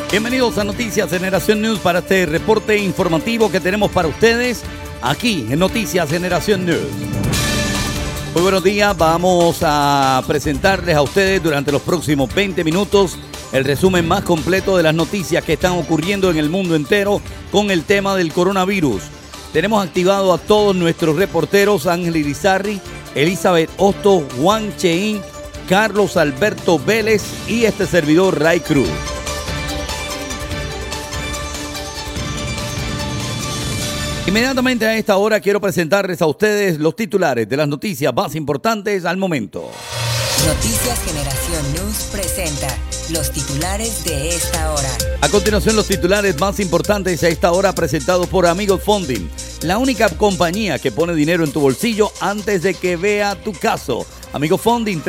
Bienvenidos a Noticias Generación News para este reporte informativo que tenemos para ustedes aquí en Noticias Generación News. Muy buenos días, vamos a presentarles a ustedes durante los próximos 20 minutos el resumen más completo de las noticias que están ocurriendo en el mundo entero con el tema del coronavirus. Tenemos activado a todos nuestros reporteros: Ángel Irizarry, Elizabeth Hosto, Juan Cheín, Carlos Alberto Vélez y este servidor Ray Cruz. Inmediatamente a esta hora quiero presentarles a ustedes los titulares de las noticias más importantes al momento. Noticias Generación News presenta los titulares de esta hora. A continuación, los titulares más importantes a esta hora presentados por Amigos Funding, la única compañía que pone dinero en tu bolsillo antes de que vea tu caso. Amigos Funding,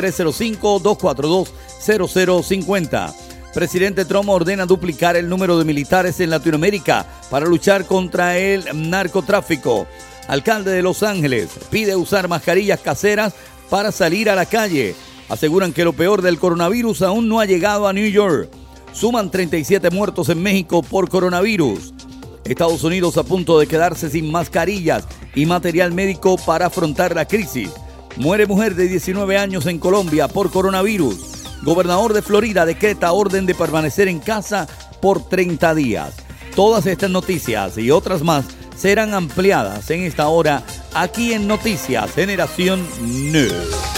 305-242-0050. Presidente Trump ordena duplicar el número de militares en Latinoamérica para luchar contra el narcotráfico. Alcalde de Los Ángeles pide usar mascarillas caseras para salir a la calle. Aseguran que lo peor del coronavirus aún no ha llegado a New York. Suman 37 muertos en México por coronavirus. Estados Unidos a punto de quedarse sin mascarillas y material médico para afrontar la crisis. Muere mujer de 19 años en Colombia por coronavirus. Gobernador de Florida decreta orden de permanecer en casa por 30 días. Todas estas noticias y otras más serán ampliadas en esta hora aquí en Noticias Generación News.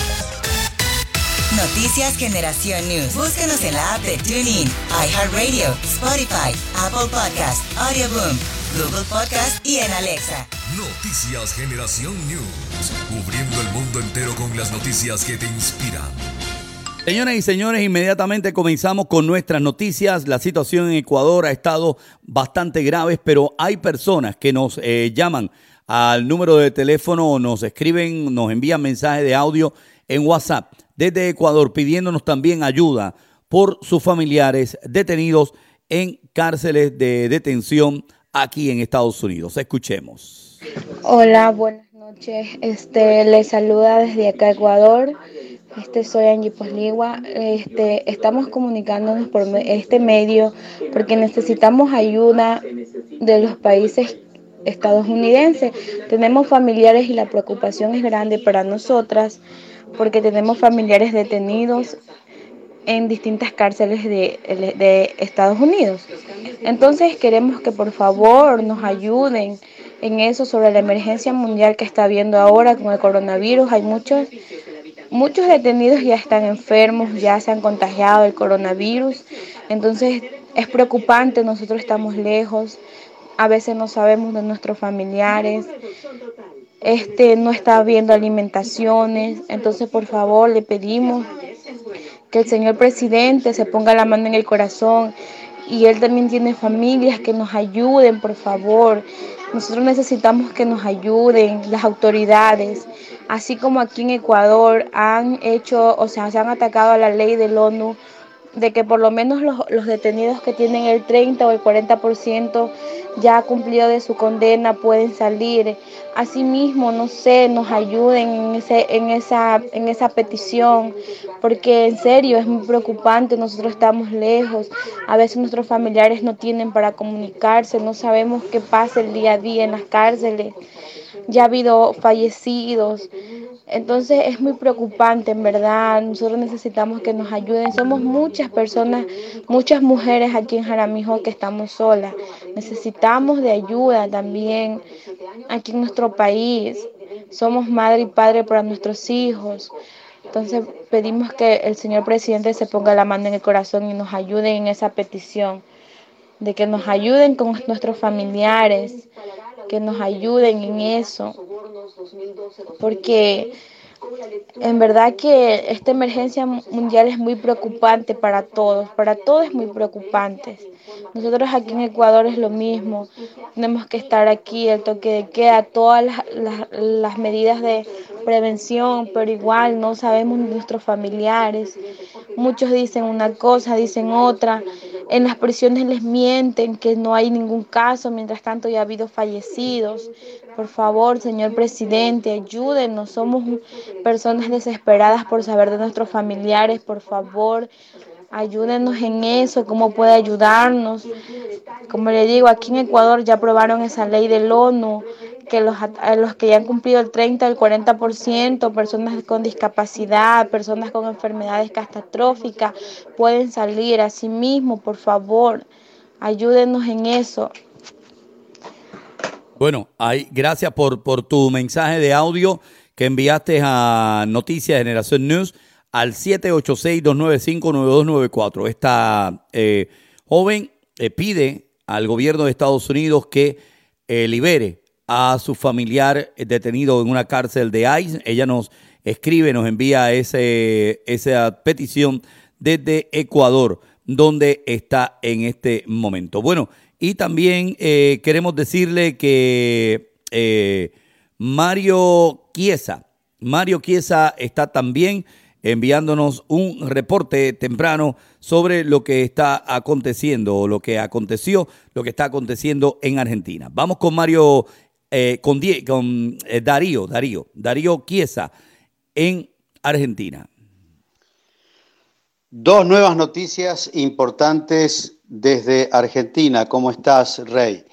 Noticias Generación News. Búscanos en la app de TuneIn, iHeartRadio, Spotify, Apple Podcast, Audioboom, Google Podcast y en Alexa. Noticias Generación News. Cubriendo el mundo entero con las noticias que te inspiran. Señoras y señores, inmediatamente comenzamos con nuestras noticias. La situación en Ecuador ha estado bastante grave, pero hay personas que nos llaman al número de teléfono o nos escriben, nos envían mensajes de audio en WhatsApp desde Ecuador pidiéndonos también ayuda por sus familiares detenidos en cárceles de detención aquí en Estados Unidos. Escuchemos. Hola, buenas noches. Les saluda desde acá Ecuador. Soy Angie Posligua. Estamos comunicándonos por este medio porque necesitamos ayuda de los países estadounidenses. Tenemos familiares y la preocupación es grande para nosotras porque tenemos familiares detenidos en distintas cárceles de Estados Unidos. Entonces queremos que por favor nos ayuden en eso sobre la emergencia mundial que está habiendo ahora con el coronavirus. Hay muchos detenidos ya están enfermos, ya se han contagiado del coronavirus. Entonces es preocupante, nosotros estamos lejos, a veces no sabemos de nuestros familiares, no está habiendo alimentaciones. Entonces por favor le pedimos que el señor presidente se ponga la mano en el corazón y él también tiene familias, que nos ayuden por favor. Nosotros necesitamos que nos ayuden las autoridades, así como aquí en Ecuador se han atacado a la ley del ONU de que por lo menos los detenidos que tienen el 30 o el 40% ya cumplido de su condena pueden salir. Asimismo, nos ayuden en esa petición, porque en serio es muy preocupante. Nosotros estamos lejos, a veces nuestros familiares no tienen para comunicarse, no sabemos qué pasa el día a día en las cárceles. Ya ha habido fallecidos. Entonces es muy preocupante, en verdad. Nosotros necesitamos que nos ayuden. Somos muchas personas, muchas mujeres aquí en Jaramillo que estamos solas. Necesitamos de ayuda también aquí en nuestro país. Somos madre y padre para nuestros hijos. Entonces pedimos que el señor presidente se ponga la mano en el corazón y nos ayude en esa petición, de que nos ayuden con nuestros familiares, que nos ayuden en eso, porque en verdad que esta emergencia mundial es muy preocupante para todos es muy preocupante. Nosotros aquí en Ecuador es lo mismo, tenemos que estar aquí, el toque de queda, todas las medidas de prevención, pero igual no sabemos nuestros familiares. Muchos dicen una cosa, dicen otra. En las prisiones les mienten que no hay ningún caso, mientras tanto ya ha habido fallecidos. Por favor, señor presidente, ayúdenos. Somos personas desesperadas por saber de nuestros familiares. Por favor, Ayúdenos en eso, cómo puede ayudarnos. Como le digo, aquí en Ecuador ya aprobaron esa ley del ONU, que los que ya han cumplido el 30, el 40%, personas con discapacidad, personas con enfermedades catastróficas, pueden salir. Así mismo, por favor, ayúdenos en eso. Bueno, gracias por tu mensaje de audio que enviaste a Noticias de Generación News al 786-295-9294. Esta joven pide al gobierno de Estados Unidos que libere a su familiar detenido en una cárcel de ICE. Ella nos escribe, nos envía esa petición desde Ecuador, donde está en este momento. Bueno, y también queremos decirle que Mario Chiesa está también enviándonos un reporte temprano sobre lo que está aconteciendo, lo que está aconteciendo en Argentina. Vamos con Mario, con Darío Chiesa en Argentina. Dos nuevas noticias importantes desde Argentina. ¿Cómo estás, Rey?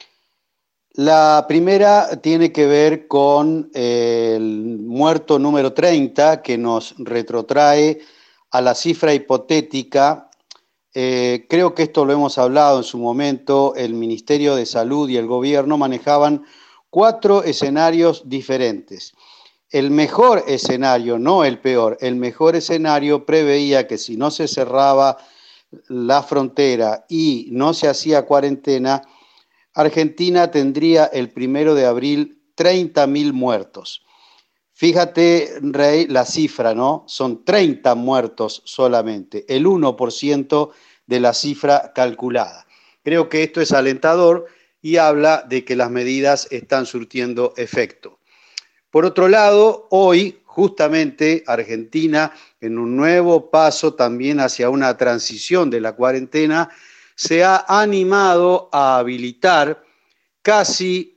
La primera tiene que ver con el muerto número 30, que nos retrotrae a la cifra hipotética. Creo que esto lo hemos hablado en su momento. El Ministerio de Salud y el gobierno manejaban 4 escenarios diferentes. El mejor escenario, no el peor, el mejor escenario preveía que si no se cerraba la frontera y no se hacía cuarentena, Argentina tendría el 1 de abril 30.000 muertos. Fíjate, Rey, la cifra, ¿no? Son 30 muertos solamente, el 1% de la cifra calculada. Creo que esto es alentador y habla de que las medidas están surtiendo efecto. Por otro lado, hoy, justamente, Argentina, en un nuevo paso también hacia una transición de la cuarentena, se ha animado a habilitar casi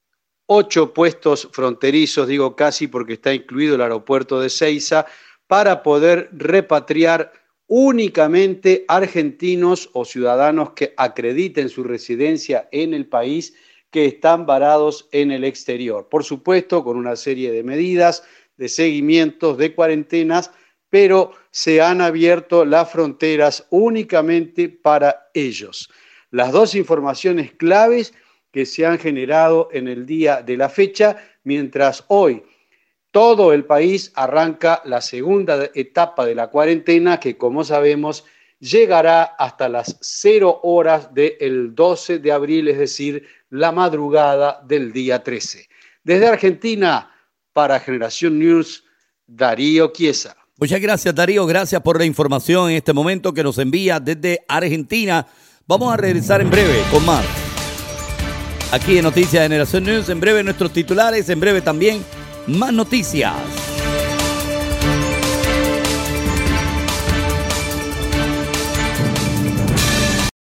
8 puestos fronterizos, digo casi porque está incluido el aeropuerto de Seiza, para poder repatriar únicamente argentinos o ciudadanos que acrediten su residencia en el país, que están varados en el exterior. Por supuesto, con una serie de medidas, de seguimientos, de cuarentenas, pero se han abierto las fronteras únicamente para ellos. Las dos informaciones claves que se han generado en el día de la fecha, mientras hoy todo el país arranca la segunda etapa de la cuarentena, que como sabemos llegará hasta las 0 horas del 12 de abril, es decir, la madrugada del día 13. Desde Argentina, para Generación News, Darío Chiesa. Muchas gracias, Darío. Gracias por la información en este momento que nos envía desde Argentina. Vamos a regresar en breve con más. Aquí en Noticias de Generación News, en breve nuestros titulares, en breve también más noticias.